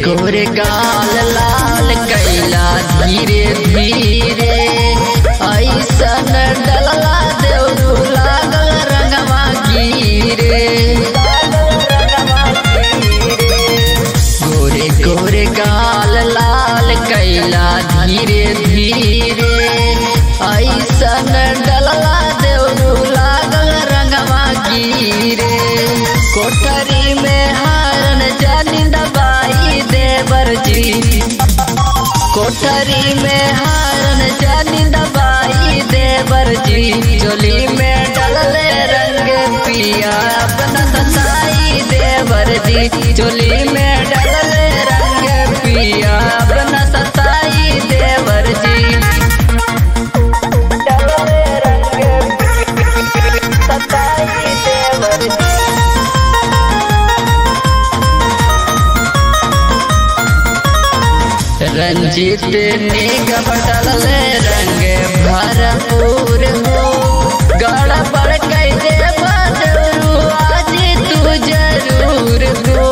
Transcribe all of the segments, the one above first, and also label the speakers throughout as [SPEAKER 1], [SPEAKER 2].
[SPEAKER 1] कोरे गाल लाल कैला धीरे धीरे ऐसन डलला देव लागल रंगवा गिरे। गोरे गोरे गाल लाल कैला धीरे धीरे ऐसन डलला देव लागल रंगवा गिरे। कोठरी में हारन जानी दबाई देवर जी, कोठरी में हारन जानी दबाई देवर जी। चोली में डलले रंग पिया अपना सताई देवर जी। चोली में डलले रंग पिया अपना सताई देवर जी। डलले रंग सताई देवर जी। रंजित निगम डलले रंग भरपूर हो। गड़ा पड़ कई देवा जरू आज तू जरूर हो।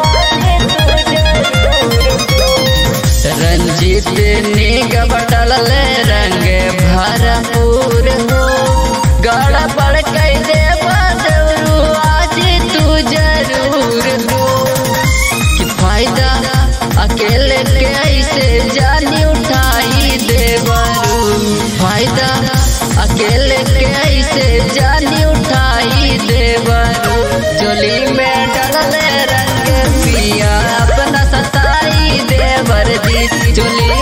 [SPEAKER 1] रंजित निगम डलले रंग भरपूर हो। गड़ा पड़ कई देवा जरू आज तू जरूर हो। कि फायदा अकेले कैसे जानी उठाई देवरू, फायदा अकेले कैसे जानी उठाई देवरू। चोली में डलले रंग पिया अपना सताई देवर जी। चोली